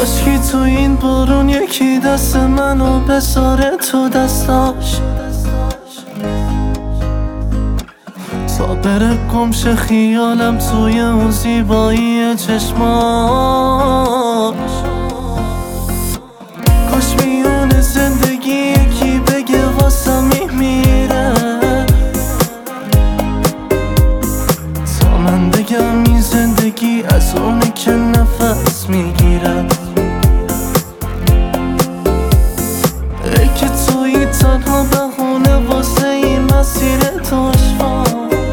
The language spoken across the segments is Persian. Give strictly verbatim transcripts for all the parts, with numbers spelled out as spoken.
کاشکی تو این بارون یکی دست منو بذاره تو دستاش، تا بره گمشه خیالم توی اون زیبایی چشماش. کاش میونه زندگی یکی بگه واسه میمیره، تا من بگم این زندگی از اونه که نفس میگیره. ای که توی تنها بهونه واسه این مسیر دشوار،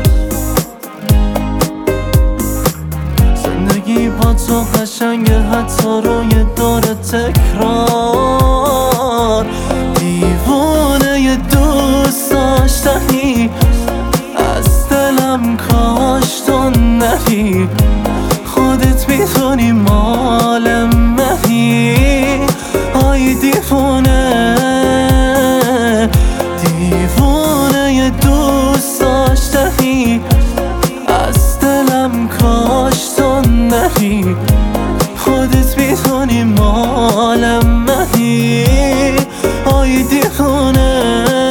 زندگی با تو قشنگه حتی روی دور تکرار. دیوونه ی دوست داشتنی از دلم کاش تو نری، خودت میدونی مال منی. آی دیوونه دیوونه ی دوست داشتنی از دلم کاش تو نری، خودت میدونی مال منی. آی دیوونه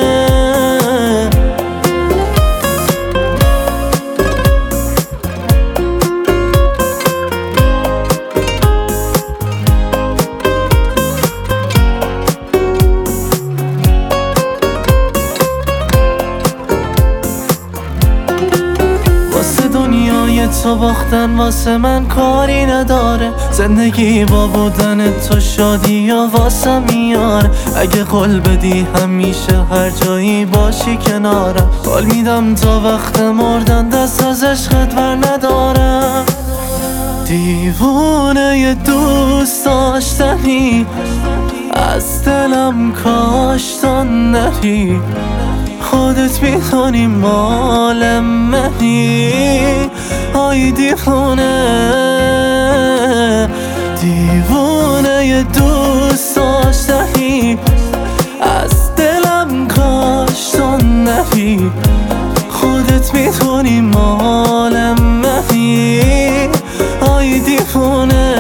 تو باختن واسه من کاری نداره، زندگی با بودن تو شادی یا واسه میاره. اگه قول بدی همیشه هر جایی باشی کنارم، قول میدم تا وقت مردن دست از عشقت بر ندارم. دیوونه ی دوست داشتنی از دلم کاش تو نری، خودت میدونی مال منی. آی دیوونه دیوونه ی دوست داشتنی از دلم کاش تو نری، خودت میدونی مال منی. آی دیوونه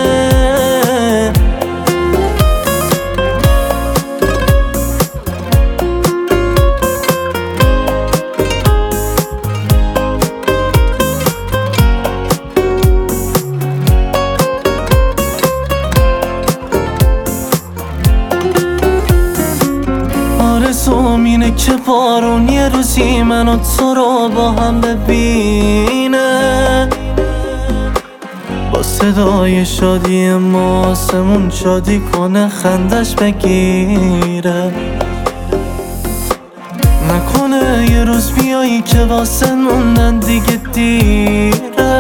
آرزوم اینه که بارون یه روزی من و تو رو با هم ببینه، با صدای شادی ما آسمون شادی کنه خندش بگیره. نکنه یه روز بیایی که واسه موندن دیگه دیره،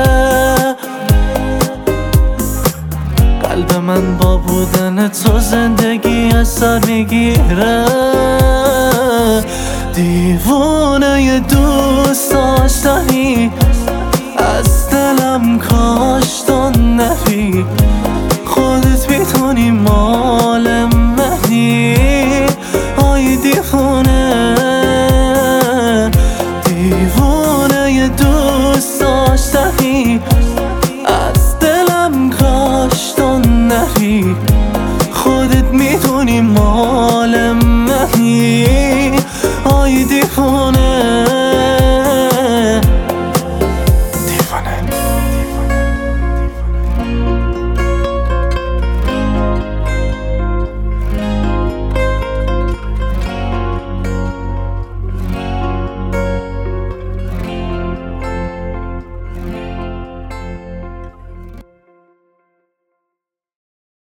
قلب من با بودن تو زندگی از سر میگیره. دیوونه ی دوست داشتنی از دلم کاش تو نری، خودت میدونی مال منی. آی دیوونه دیوونه ی دوست داشتنی از دلم کاش تو نری، خودت میدونی مال منی.